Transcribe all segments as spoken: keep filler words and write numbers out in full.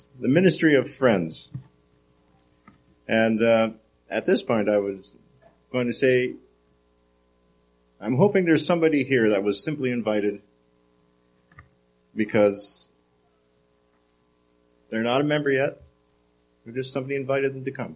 The ministry of friends. And uh, at this point, I was going to say, I'm hoping there's somebody here that was simply invited because they're not a member yet. Or just somebody invited them to come.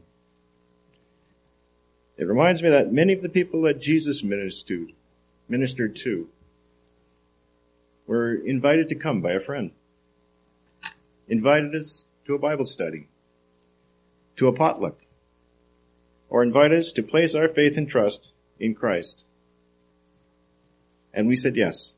It reminds me that many of the people that Jesus ministered, ministered to were invited to come by a friend. Invited us to a Bible study, to a potluck, or invited us to place our faith and trust in Christ. And we said yes.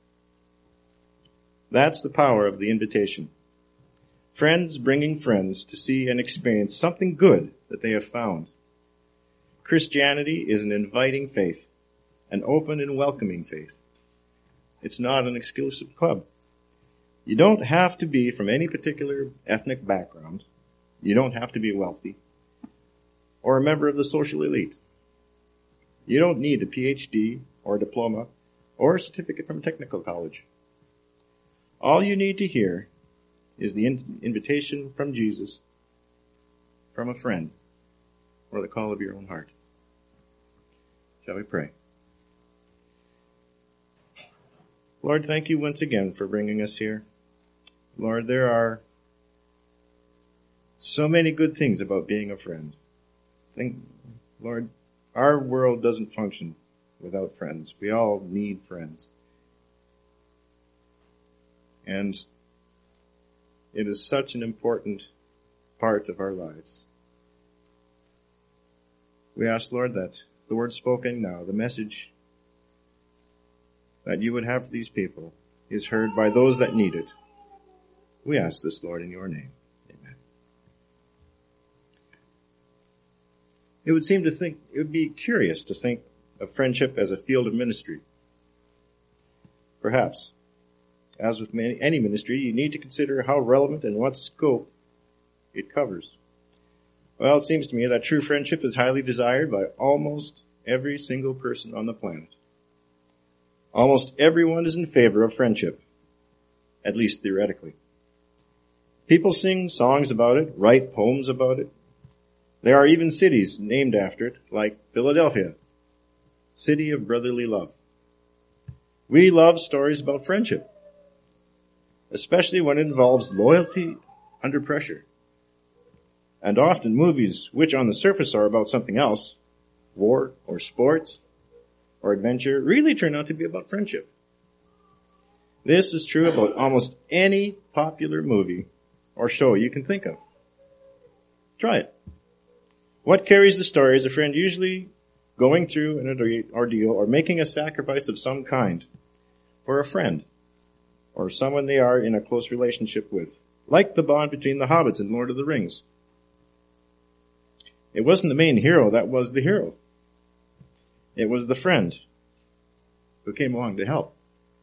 That's the power of the invitation. Friends bringing friends to see and experience something good that they have found. Christianity is an inviting faith, an open and welcoming faith. It's not an exclusive club. You don't have to be from any particular ethnic background. You don't have to be wealthy or a member of the social elite. You don't need a P H D or a diploma or a certificate from a technical college. All you need to hear is the in- invitation from Jesus, from a friend, or the call of your own heart. Shall we pray? Lord, thank you once again for bringing us here. Lord, there are so many good things about being a friend. Think, Lord, our world doesn't function without friends. We all need friends. And it is such an important part of our lives. We ask, Lord, that the word spoken now, the message that you would have for these people, is heard by those that need it. We ask this, Lord, in your name. Amen. It would seem to think, it would be curious to think of friendship as a field of ministry. Perhaps. As with many, any ministry, you need to consider how relevant and what scope it covers. Well, it seems to me that true friendship is highly desired by almost every single person on the planet. Almost everyone is in favor of friendship, at least theoretically. People sing songs about it, write poems about it. There are even cities named after it, like Philadelphia, city of brotherly love. We love stories about friendship, especially when it involves loyalty under pressure. And often movies which on the surface are about something else, war or sports or adventure, really turn out to be about friendship. This is true about almost any popular movie or show you can think of. Try it. What carries the story is a friend usually going through an ordeal or making a sacrifice of some kind for a friend or someone they are in a close relationship with, like the bond between the hobbits in Lord of the Rings. It wasn't the main hero that was the hero. It was the friend who came along to help.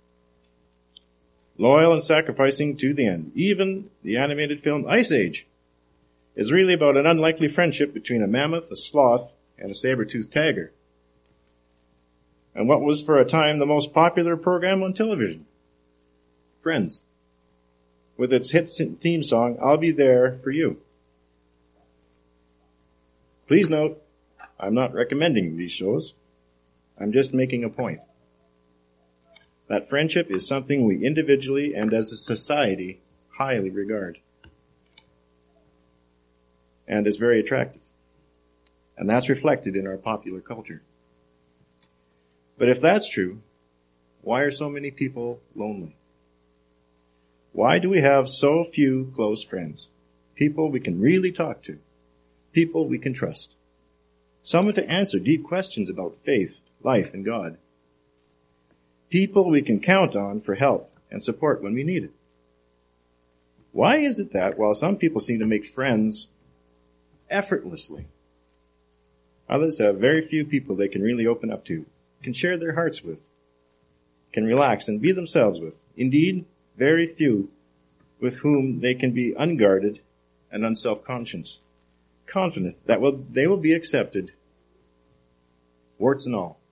Loyal and sacrificing to the end. Even the animated film Ice Age is really about an unlikely friendship between a mammoth, a sloth, and a saber-toothed tiger. And what was for a time the most popular program on television? Friends. With its hit theme song, I'll Be There For You. Please note, I'm not recommending these shows. I'm just making a point. That friendship is something we individually and as a society highly regard. And is very attractive. And that's reflected in our popular culture. But if that's true, why are so many people lonely? Why do we have so few close friends? People we can really talk to. People we can trust. Someone to answer deep questions about faith, life, and God. People we can count on for help and support when we need it. Why is it that while some people seem to make friends effortlessly, others have very few people they can really open up to, can share their hearts with, can relax and be themselves with? Indeed, very few with whom they can be unguarded and unself-conscious, confident that will, they will be accepted, warts and all.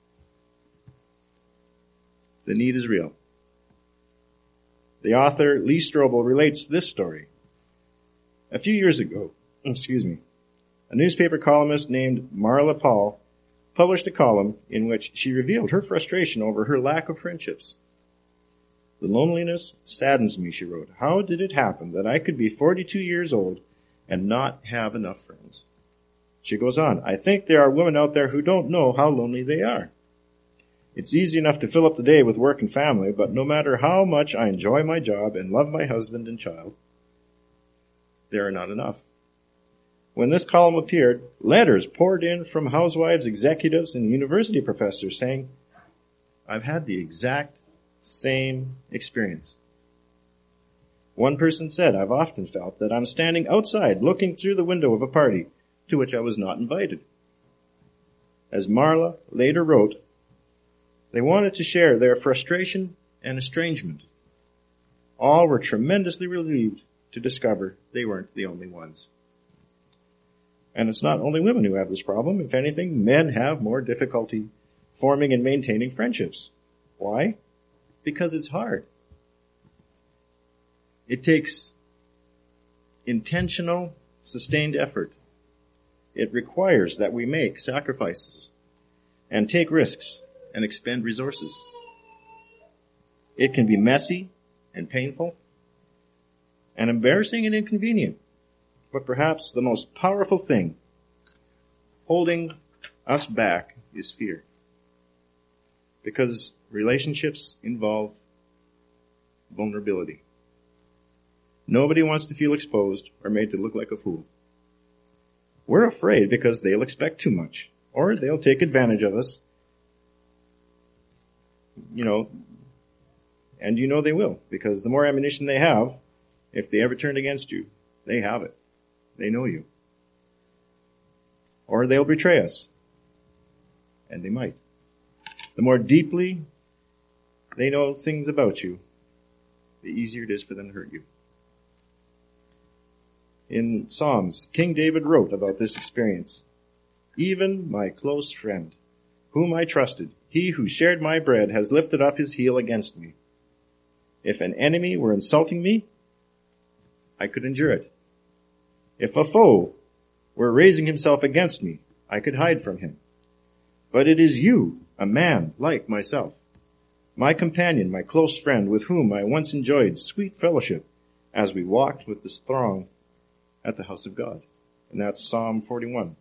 The need is real. The author, Lee Strobel, relates this story. A few years ago, excuse me, a newspaper columnist named Marla Paul published a column in which she revealed her frustration over her lack of friendships. "The loneliness saddens me," she wrote. "How did it happen that I could be forty-two years old and not have enough friends?" She goes on, "I think there are women out there who don't know how lonely they are. It's easy enough to fill up the day with work and family, but no matter how much I enjoy my job and love my husband and child, there are not enough." When this column appeared, letters poured in from housewives, executives, and university professors saying, "I've had the exact same experience." One person said, "I've often felt that I'm standing outside looking through the window of a party to which I was not invited." As Marla later wrote, they wanted to share their frustration and estrangement. All were tremendously relieved to discover they weren't the only ones. And it's not only women who have this problem. If anything, men have more difficulty forming and maintaining friendships. Why? Because it's hard. It takes intentional, sustained effort. It requires that we make sacrifices and take risks and expend resources. It can be messy and painful and embarrassing and inconvenient. But perhaps the most powerful thing holding us back is fear. Because relationships involve vulnerability. Nobody wants to feel exposed or made to look like a fool. We're afraid because they'll expect too much, or they'll take advantage of us. You know, and you know they will, because the more ammunition they have, if they ever turn against you, they have it. They know you. Or they'll betray us. And they might. The more deeply they know things about you, the easier it is for them to hurt you. In Psalms, King David wrote about this experience. "Even my close friend, whom I trusted, he who shared my bread, has lifted up his heel against me. If an enemy were insulting me, I could endure it. If a foe were raising himself against me, I could hide from him. But it is you, a man like myself, my companion, my close friend, with whom I once enjoyed sweet fellowship as we walked with this throng at the house of God." And that's Psalm forty-one.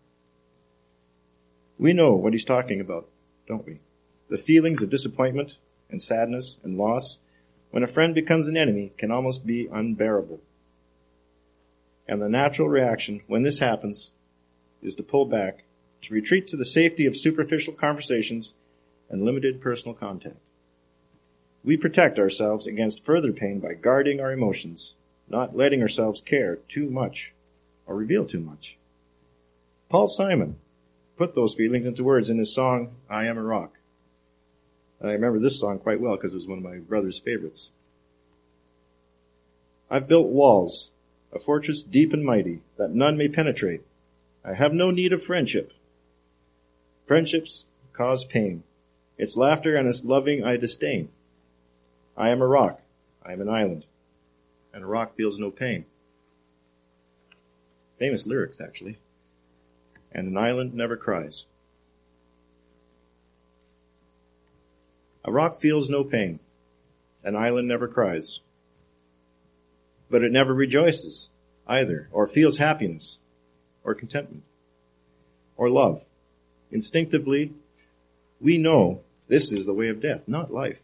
We know what he's talking about, don't we? The feelings of disappointment and sadness and loss when a friend becomes an enemy can almost be unbearable. And the natural reaction when this happens is to pull back, to retreat to the safety of superficial conversations and limited personal contact. We protect ourselves against further pain by guarding our emotions, not letting ourselves care too much or reveal too much. Paul Simon put those feelings into words in his song, "I Am a Rock." I remember this song quite well because it was one of my brother's favorites. "I've built walls, a fortress deep and mighty, that none may penetrate. I have no need of friendship. Friendships cause pain. Its laughter and its loving I disdain. I am a rock, I am an island, and a rock feels no pain." Famous lyrics, actually. "And an island never cries." A rock feels no pain. An island never cries. But it never rejoices either, or feels happiness, or contentment, or love. Instinctively, we know this is the way of death, not life.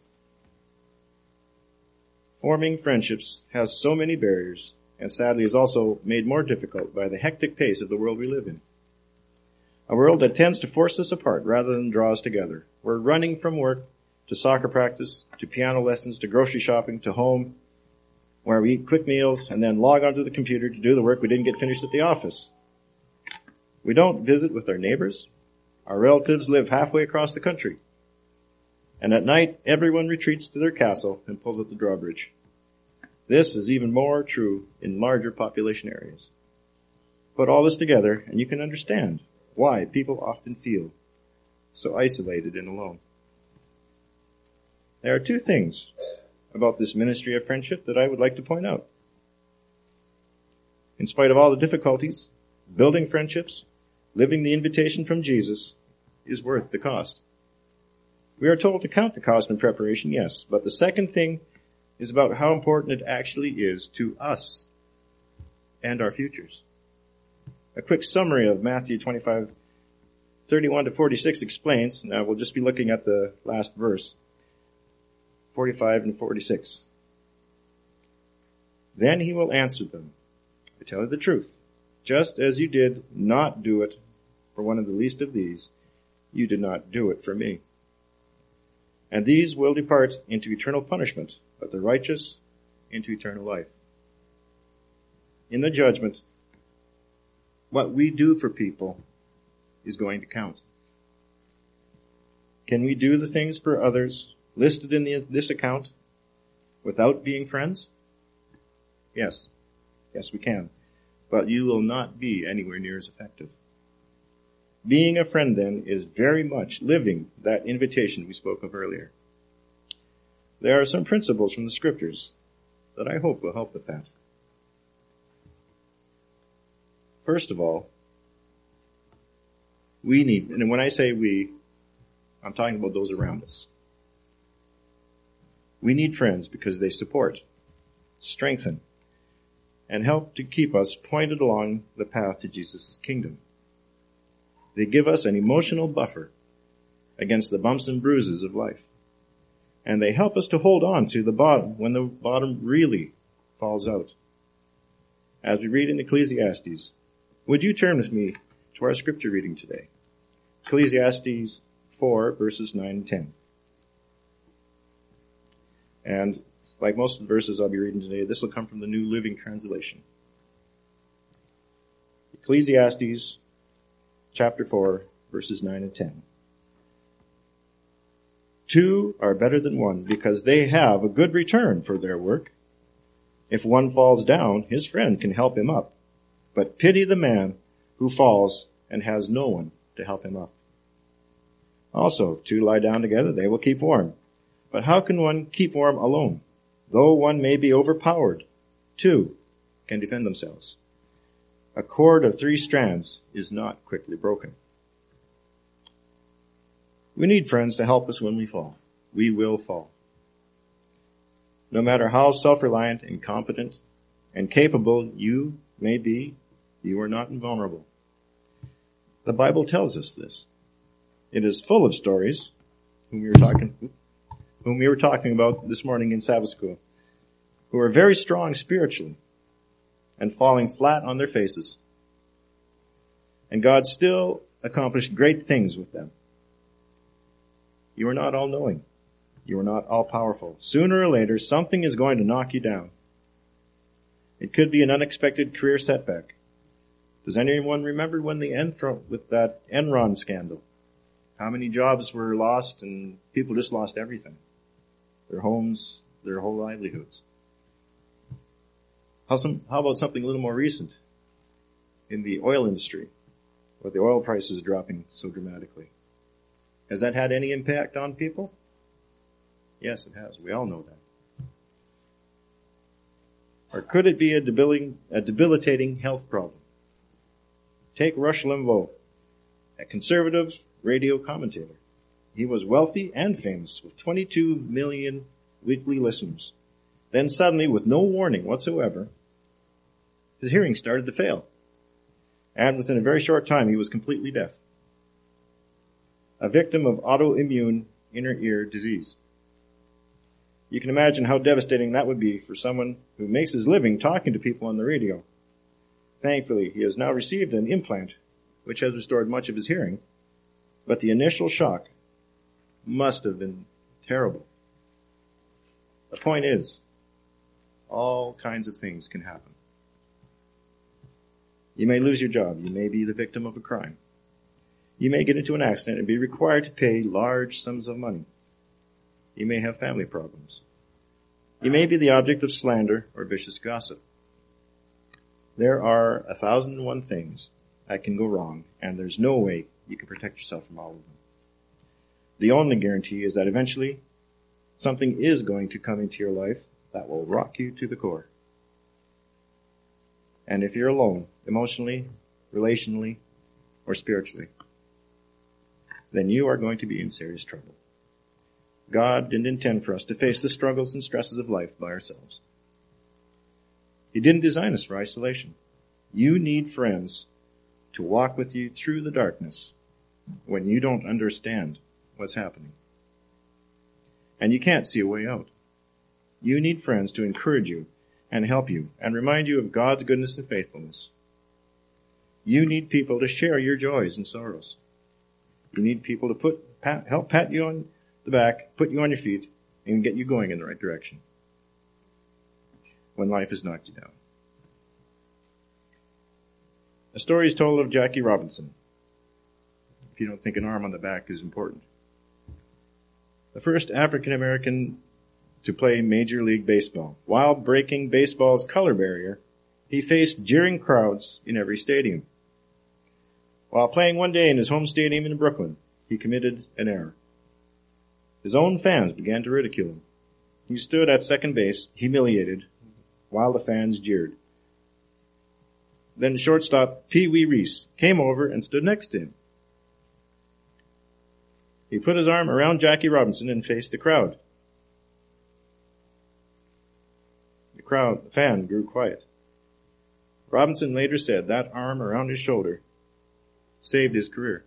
Forming friendships has so many barriers, and sadly is also made more difficult by the hectic pace of the world we live in. A world that tends to force us apart rather than draw us together. We're running from work to soccer practice, to piano lessons, to grocery shopping, to home, where we eat quick meals and then log onto the computer to do the work we didn't get finished at the office. We don't visit with our neighbors. Our relatives live halfway across the country. And at night, everyone retreats to their castle and pulls up the drawbridge. This is even more true in larger population areas. Put all this together, and you can understand why people often feel so isolated and alone. There are two things about this ministry of friendship that I would like to point out. In spite of all the difficulties, building friendships, living the invitation from Jesus is worth the cost. We are told to count the cost in preparation, yes, but the second thing is about how important it actually is to us and our futures. A quick summary of Matthew twenty-five, thirty-one to forty-six explains, now we'll just be looking at the last verse, forty-five and forty-six. Then he will answer them, I tell you the truth, just as you did not do it for one of the least of these, you did not do it for me. And these will depart into eternal punishment, but the righteous into eternal life. In the judgment, what we do for people is going to count. Can we do the things for others listed in the, this account without being friends? Yes. Yes, we can. But you will not be anywhere near as effective. Being a friend, then, is very much living that invitation we spoke of earlier. There are some principles from the scriptures that I hope will help with that. First of all, we need, and when I say we, I'm talking about those around us. We need friends because they support, strengthen, and help to keep us pointed along the path to Jesus' kingdom. They give us an emotional buffer against the bumps and bruises of life. And they help us to hold on to the bottom when the bottom really falls out. As we read in Ecclesiastes, would you turn with me to our scripture reading today? Ecclesiastes four, verses nine and ten. And like most of the verses I'll be reading today, this will come from the New Living Translation. Ecclesiastes chapter four, verses nine and ten. Two are better than one because they have a good return for their work. If one falls down, his friend can help him up. But pity the man who falls and has no one to help him up. Also, if two lie down together, they will keep warm. But how can one keep warm alone? Though one may be overpowered, two can defend themselves. A cord of three strands is not quickly broken. We need friends to help us when we fall. We will fall. No matter how self-reliant, incompetent, and capable you may be, you are not invulnerable. The Bible tells us this. It is full of stories, whom we were talking, whom we were talking about this morning in Sabbath school, who are very strong spiritually and falling flat on their faces. And God still accomplished great things with them. You are not all-knowing. You are not all-powerful. Sooner or later, something is going to knock you down. It could be an unexpected career setback. Does anyone remember when the Enron, with that Enron scandal? How many jobs were lost and people just lost everything? Their homes, their whole livelihoods. How, some, how about something a little more recent? In the oil industry, with the oil prices dropping so dramatically. Has that had any impact on people? Yes, it has. We all know that. Or could it be a debilitating, a debilitating health problem? Take Rush Limbaugh, a conservative radio commentator. He was wealthy and famous with twenty-two million weekly listeners. Then suddenly, with no warning whatsoever, his hearing started to fail. And within a very short time, he was completely deaf. A victim of autoimmune inner ear disease. You can imagine how devastating that would be for someone who makes his living talking to people on the radio. Thankfully, he has now received an implant, which has restored much of his hearing, but the initial shock must have been terrible. The point is, all kinds of things can happen. You may lose your job. You may be the victim of a crime. You may get into an accident and be required to pay large sums of money. You may have family problems. You may be the object of slander or vicious gossip. There are a thousand and one things that can go wrong, and there's no way you can protect yourself from all of them. The only guarantee is that eventually something is going to come into your life that will rock you to the core. and if you're alone, emotionally, relationally, or spiritually, then you are going to be in serious trouble. God didn't intend for us to face the struggles and stresses of life by ourselves. He didn't design us for isolation. You need friends to walk with you through the darkness when you don't understand what's happening and you can't see a way out. You need friends to encourage you and help you and remind you of God's goodness and faithfulness. You need people to share your joys and sorrows. You need people to put pat, help pat you on the back, put you on your feet, and get you going in the right direction when life has knocked you down. A story is told of Jackie Robinson, if you don't think an arm on the back is important. The first African American to play Major League Baseball. While breaking baseball's color barrier, he faced jeering crowds in every stadium. While playing one day in his home stadium in Brooklyn, he committed an error. His own fans began to ridicule him. He stood at second base, humiliated, while the fans jeered. Then shortstop Pee Wee Reese came over and stood next to him. He put his arm around Jackie Robinson and faced the crowd. The crowd, the fan, grew quiet. Robinson later said that arm around his shoulder saved his career.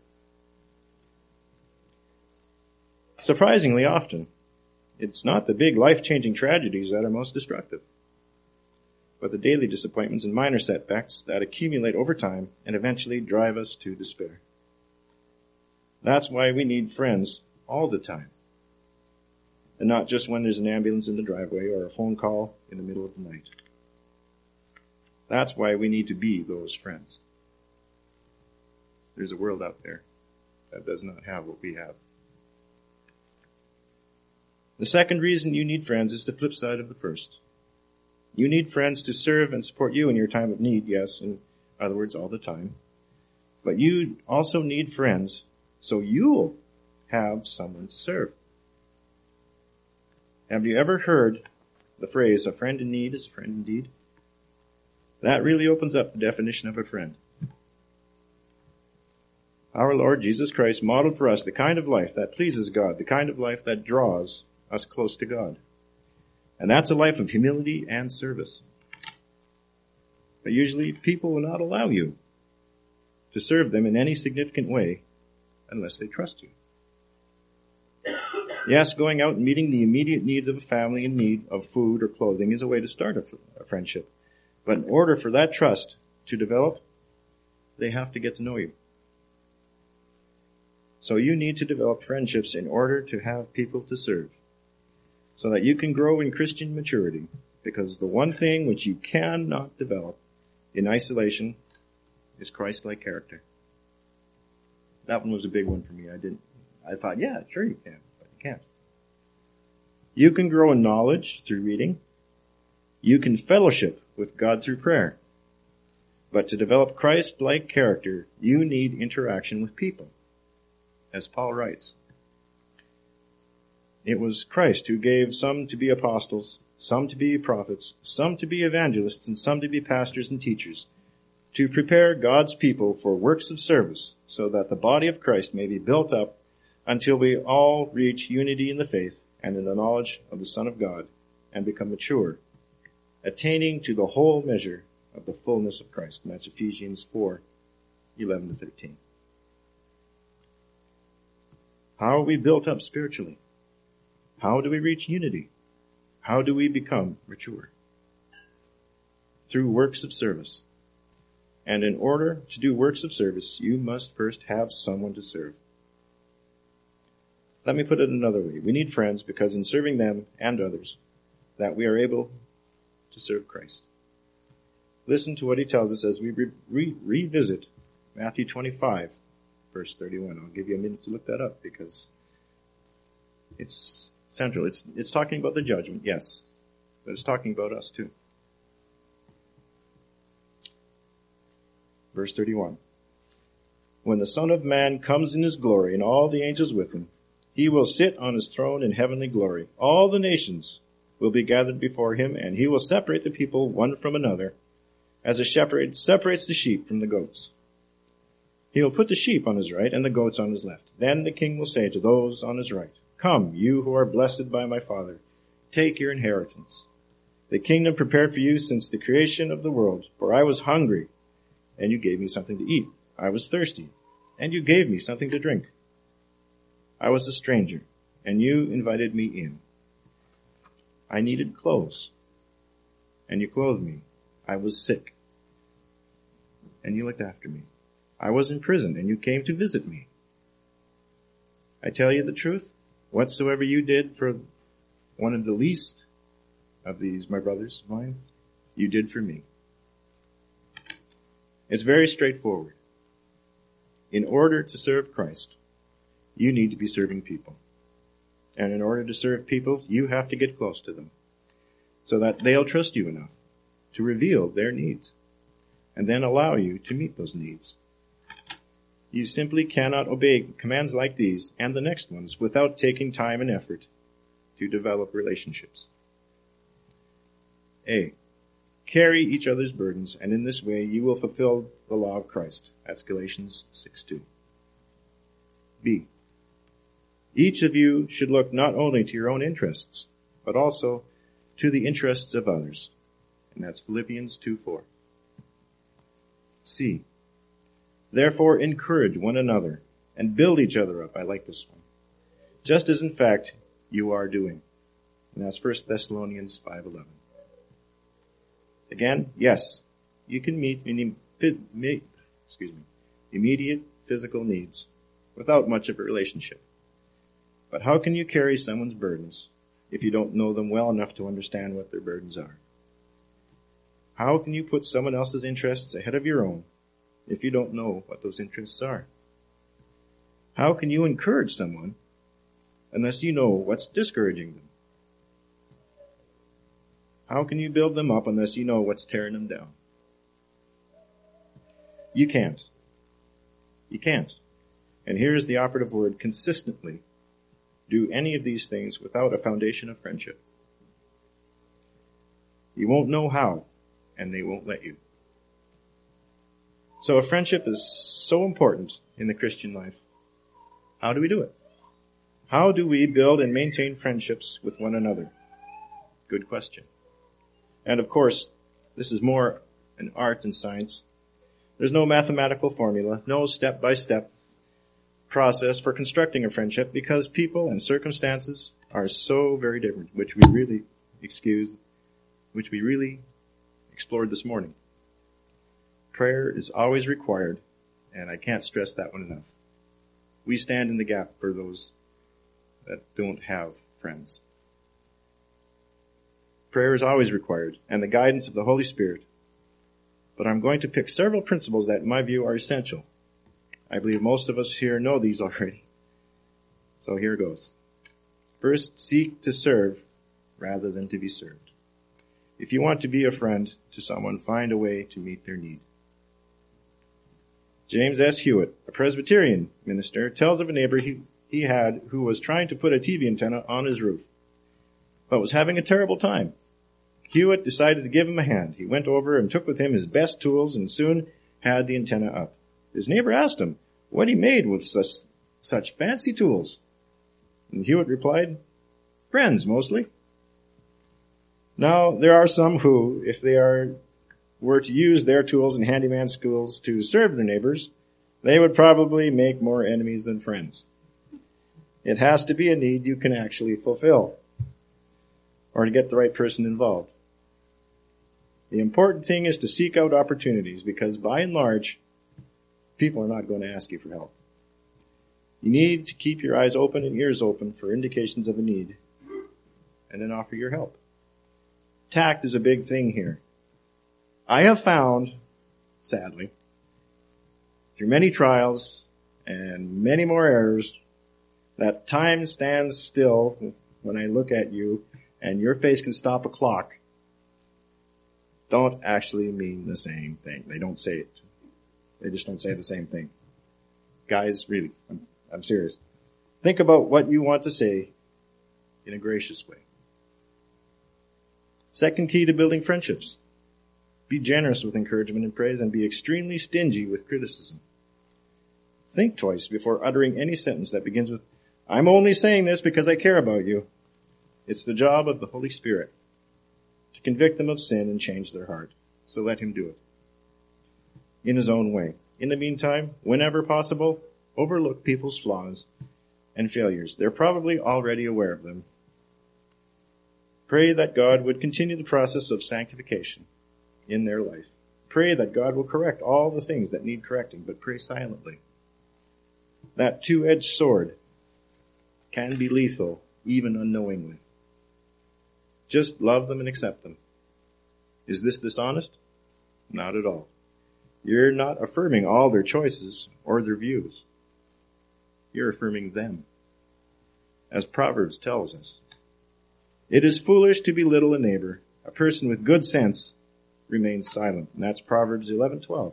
Surprisingly often, it's not the big life-changing tragedies that are most destructive, but the daily disappointments and minor setbacks that accumulate over time and eventually drive us to despair. That's why we need friends all the time, and not just when there's an ambulance in the driveway or a phone call in the middle of the night. That's why we need to be those friends. There's a world out there that does not have what we have. The second reason you need friends is the flip side of the first. You need friends to serve and support you in your time of need, yes, in other words, all the time. But you also need friends so you'll have someone to serve. Have you ever heard the phrase, a friend in need is a friend indeed? That really opens up the definition of a friend. Our Lord Jesus Christ modeled for us the kind of life that pleases God, the kind of life that draws us close to God. And that's a life of humility and service. But usually people will not allow you to serve them in any significant way unless they trust you. Yes, going out and meeting the immediate needs of a family in need of food or clothing is a way to start a, a friendship. But in order for that trust to develop, they have to get to know you. So you need to develop friendships in order to have people to serve, so that you can grow in Christian maturity, because the one thing which you cannot develop in isolation is Christ-like character. That one was a big one for me. I didn't, I thought, yeah, sure you can, but you can't. You can grow in knowledge through reading. You can fellowship with God through prayer. But to develop Christ-like character, you need interaction with people, as Paul writes. It was Christ who gave some to be apostles, some to be prophets, some to be evangelists, and some to be pastors and teachers, to prepare God's people for works of service, so that the body of Christ may be built up until we all reach unity in the faith and in the knowledge of the Son of God and become mature, attaining to the whole measure of the fullness of Christ. And that's Ephesians four, eleven to thirteen. How are we built up spiritually? How do we reach unity? How do we become mature? Through works of service. And in order to do works of service, you must first have someone to serve. Let me put it another way. We need friends because in serving them and others, that we are able to serve Christ. Listen to what he tells us as we re- re- revisit Matthew twenty-five, verse thirty-one. I'll give you a minute to look that up because it's central. It's, it's talking about the judgment, yes, but it's talking about us too. Verse thirty-one. When the Son of Man comes in his glory and all the angels with him, he will sit on his throne in heavenly glory. All the nations will be gathered before him, and he will separate the people one from another, as a shepherd separates the sheep from the goats. He will put the sheep on his right and the goats on his left. Then the king will say to those on his right, "Come, you who are blessed by my Father, take your inheritance, the kingdom prepared for you since the creation of the world. For I was hungry, and you gave me something to eat. I was thirsty, and you gave me something to drink. I was a stranger, and you invited me in. I needed clothes, and you clothed me. I was sick, and you looked after me. I was in prison, and you came to visit me. I tell you the truth, whatsoever you did for one of the least of these, my brothers of mine, you did for me." It's very straightforward. In order to serve Christ, you need to be serving people. And in order to serve people, you have to get close to them so that they'll trust you enough to reveal their needs and then allow you to meet those needs. You simply cannot obey commands like these and the next ones without taking time and effort to develop relationships. A. Carry each other's burdens, and in this way you will fulfill the law of Christ. That's Galatians six two. B. Each of you should look not only to your own interests, but also to the interests of others. And that's Philippians two four. C. Therefore encourage one another and build each other up. I like this one. Just as in fact you are doing. And that's First Thessalonians five eleven. Again, yes, you can meet excuse me, immediate physical needs without much of a relationship. But how can you carry someone's burdens if you don't know them well enough to understand what their burdens are? How can you put someone else's interests ahead of your own if you don't know what those interests are? How can you encourage someone unless you know what's discouraging them? How can you build them up unless you know what's tearing them down? You can't. You can't. And here's the operative word: consistently do any of these things without a foundation of friendship. You won't know how, and they won't let you. So if friendship is so important in the Christian life, how do we do it? How do we build and maintain friendships with one another? Good question. And of course, this is more an art than science. There's no mathematical formula, no step-by-step process for constructing a friendship, because people and circumstances are so very different, which we really, excuse, which we really explored this morning. Prayer is always required, and I can't stress that one enough. We stand in the gap for those that don't have friends. Prayer is always required, and the guidance of the Holy Spirit. But I'm going to pick several principles that, in my view, are essential. I believe most of us here know these already. So here goes. First, seek to serve rather than to be served. If you want to be a friend to someone, find a way to meet their need. James S. Hewitt, a Presbyterian minister, tells of a neighbor he, he had who was trying to put a T V antenna on his roof, but was having a terrible time. Hewitt decided to give him a hand. He went over and took with him his best tools and soon had the antenna up. His neighbor asked him what he made with such, such fancy tools. And Hewitt replied, "Friends, mostly." Now, there are some who, if they are were to use their tools and handyman skills to serve their neighbors, they would probably make more enemies than friends. It has to be a need you can actually fulfill, or to get the right person involved. The important thing is to seek out opportunities, because by and large, people are not going to ask you for help. You need to keep your eyes open and ears open for indications of a need, and then offer your help. Tact is a big thing here. I have found, sadly, through many trials and many more errors, that time stands still when I look at you and your face can stop a clock, don't actually mean the same thing. They don't say it. They just don't say the same thing. Guys, really, I'm, I'm serious. Think about what you want to say in a gracious way. Second key to building friendships. Be generous with encouragement and praise, and be extremely stingy with criticism. Think twice before uttering any sentence that begins with, I'm only saying this because I care about you. It's the job of the Holy Spirit to convict them of sin and change their heart. So let him do it in his own way. In the meantime, whenever possible, overlook people's flaws and failures. They're probably already aware of them. Pray that God would continue the process of sanctification in their life. Pray that God will correct all the things that need correcting, but pray silently. That two-edged sword can be lethal, even unknowingly. Just love them and accept them. Is this dishonest? Not at all. You're not affirming all their choices or their views. You're affirming them. As Proverbs tells us, it is foolish to belittle a neighbor. A person with good sense remains silent. And that's Proverbs eleven twelve.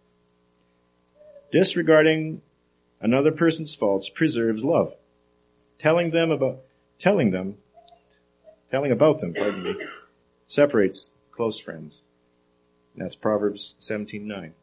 Disregarding another person's faults preserves love. Telling them about, telling them, telling about them, pardon me, separates close friends. That's Proverbs seventeen nine.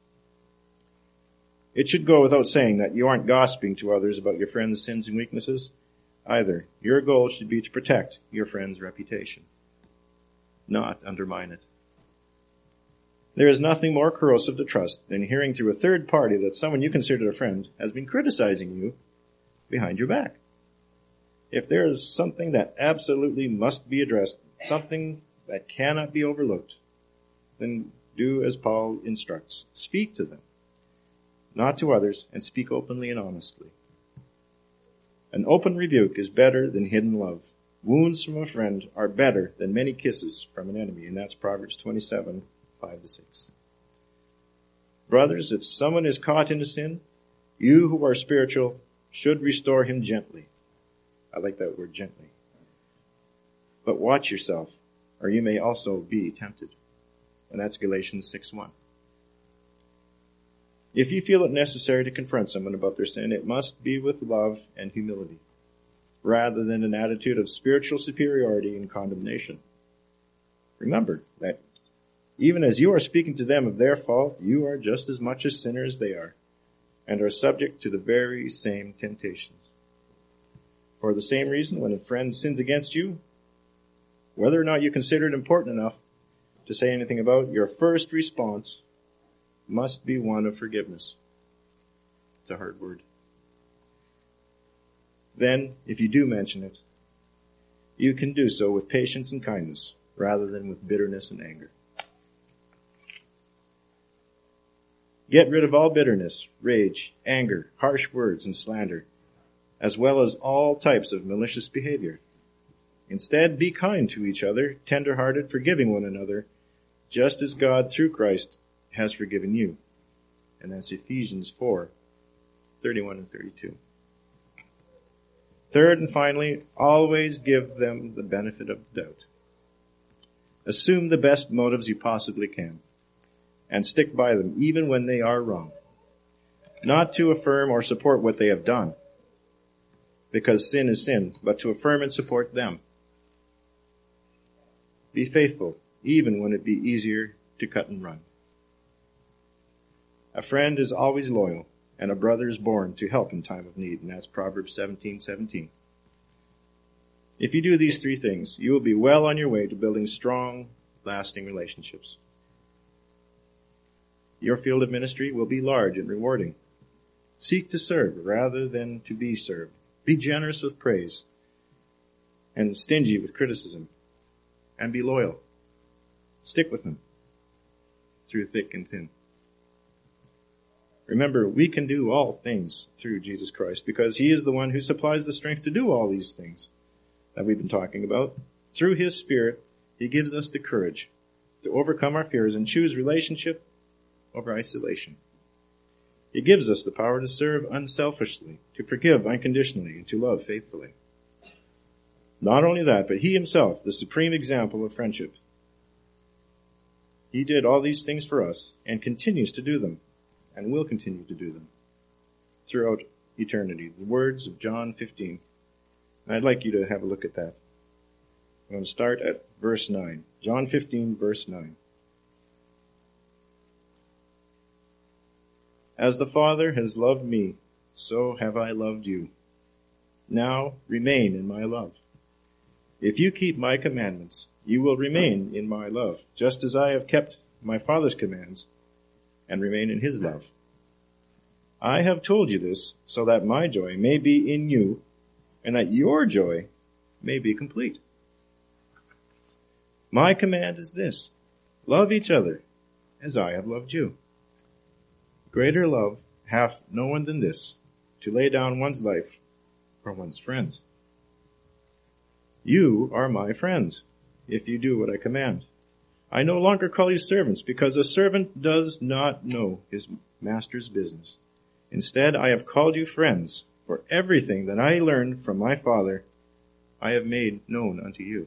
It should go without saying that you aren't gossiping to others about your friends' sins and weaknesses either. Your goal should be to protect your friend's reputation, not undermine it. There is nothing more corrosive to trust than hearing through a third party that someone you considered a friend has been criticizing you behind your back. If there is something that absolutely must be addressed, something that cannot be overlooked, then do as Paul instructs. Speak to them, not to others, and speak openly and honestly. An open rebuke is better than hidden love. Wounds from a friend are better than many kisses from an enemy, and that's Proverbs twenty-seven, five to six. Brothers, if someone is caught into sin, you who are spiritual should restore him gently. I like that word, gently. But watch yourself, or you may also be tempted. And that's Galatians six one. If you feel it necessary to confront someone about their sin, it must be with love and humility, rather than an attitude of spiritual superiority and condemnation. Remember that even as you are speaking to them of their fault, you are just as much a sinner as they are, and are subject to the very same temptations. For the same reason, when a friend sins against you, whether or not you consider it important enough to say anything about, your first response must be one of forgiveness. It's a hard word. Then, if you do mention it, you can do so with patience and kindness, rather than with bitterness and anger. Get rid of all bitterness, rage, anger, harsh words, and slander, as well as all types of malicious behavior. Instead, be kind to each other, tender-hearted, forgiving one another, just as God, through Christ, has forgiven you. And that's Ephesians four, thirty-one and thirty-two. Third and finally, always give them the benefit of the doubt. Assume the best motives you possibly can, and stick by them even when they are wrong. Not to affirm or support what they have done, because sin is sin, but to affirm and support them. Be faithful, even when it be easier to cut and run. A friend is always loyal, and a brother is born to help in time of need, and that's Proverbs seventeen seventeen. If you do these three things, you will be well on your way to building strong, lasting relationships. Your field of ministry will be large and rewarding. Seek to serve rather than to be served. Be generous with praise and stingy with criticism, and be loyal. Stick with them through thick and thin. Remember, we can do all things through Jesus Christ because he is the one who supplies the strength to do all these things that we've been talking about. Through his Spirit, he gives us the courage to overcome our fears and choose relationship over isolation. He gives us the power to serve unselfishly, to forgive unconditionally, and to love faithfully. Not only that, but he himself, the supreme example of friendship. He did all these things for us and continues to do them, and will continue to do them throughout eternity. The words of John fifteen. And I'd like you to have a look at that. I'm going to start at verse nine. John fifteen, verse nine. As the Father has loved me, so have I loved you. Now remain in my love. If you keep my commandments, you will remain in my love, just as I have kept my Father's commands and remain in his love. I have told you this so that my joy may be in you and that your joy may be complete. My command is this: love each other as I have loved you. Greater love hath no one than this, to lay down one's life for one's friends. You are my friends, if you do what I command. I no longer call you servants, because a servant does not know his master's business. Instead, I have called you friends, for everything that I learned from my Father I have made known unto you.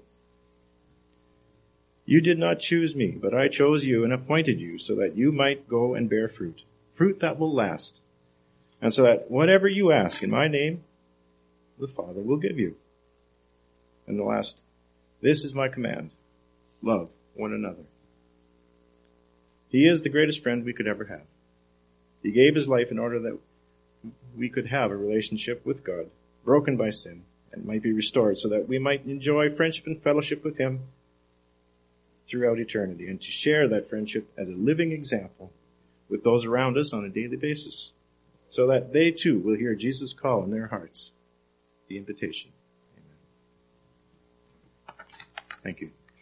You did not choose me, but I chose you and appointed you so that you might go and bear fruit, fruit that will last, and so that whatever you ask in my name, the Father will give you. And the last, this is my command: love one another. He is the greatest friend we could ever have. He gave his life in order that we could have a relationship with God, broken by sin, and might be restored so that we might enjoy friendship and fellowship with him throughout eternity, and to share that friendship as a living example with those around us on a daily basis, so that they too will hear Jesus' call in their hearts, the invitation. Amen. Thank you.